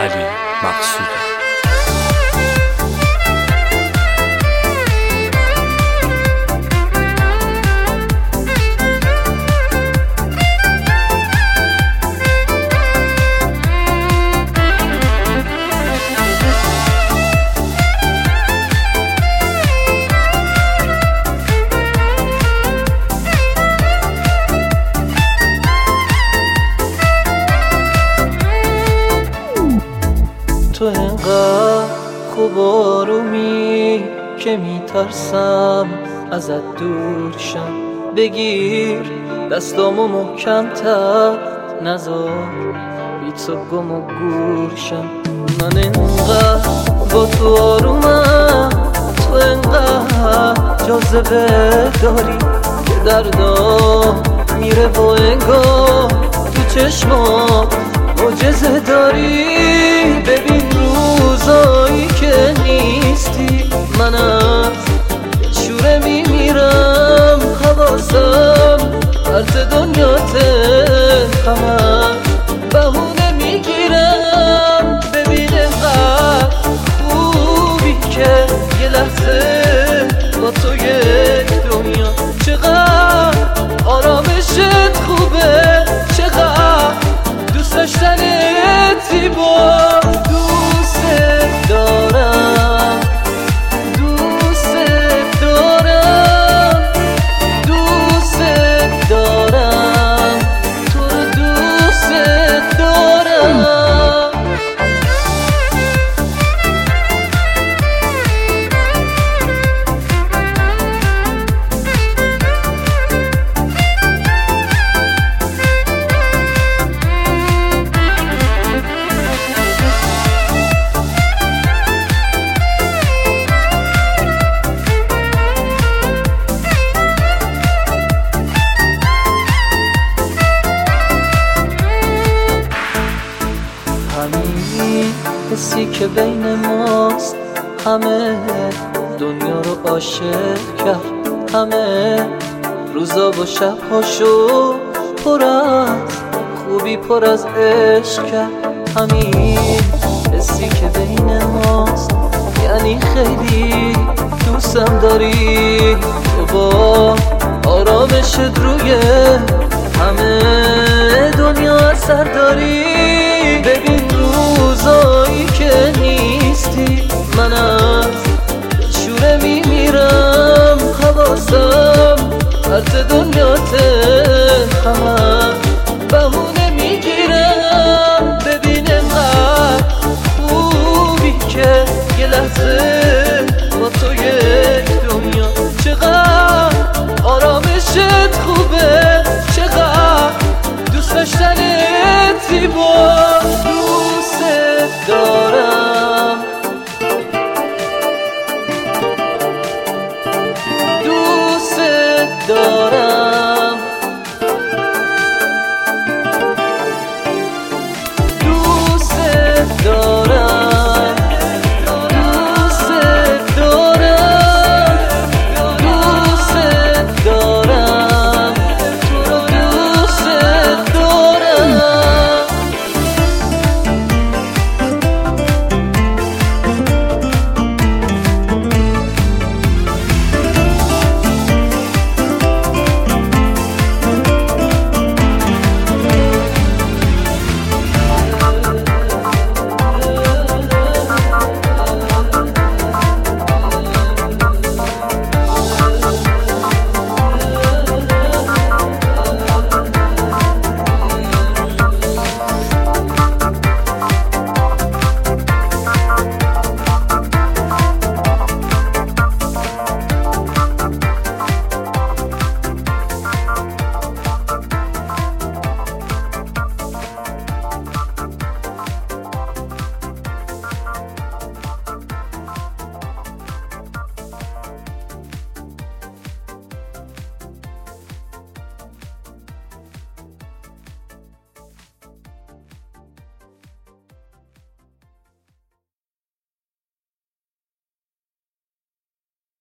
علی مقصودی. تو انقدر خوب آرومی که میترسم ازت دور شم. بگیر دستامو محکم‌تر نذار بی تو گم و گور شم. من انقدر با تو آرومم، تو انقدر جاذبه داری که دردا میره و انگار تو چشمات معجزه داری. ببین روزایی که نیستی من از شوره میمیرم. حواسم پرت دنیاته، همه بهونه میگیرم. ببین انقدر خوبی که یه لحظه با تو یک دنیا. چقدر آرامشت خوبه، چقدر دوست داشتنت زیبا. دوست دارم، دوست دارم، دوست دارم، تو رو دوست دارم. همین حسی که بین ماست همه دنیا رو عاشق کرد. همه روزا و شبهاشو پر از خوبی، پر از عشق کرد. همین حسی که بین ماست یعنی خیلی دوستم داری. تو با آرامشت روی همه دنیا اثر داری.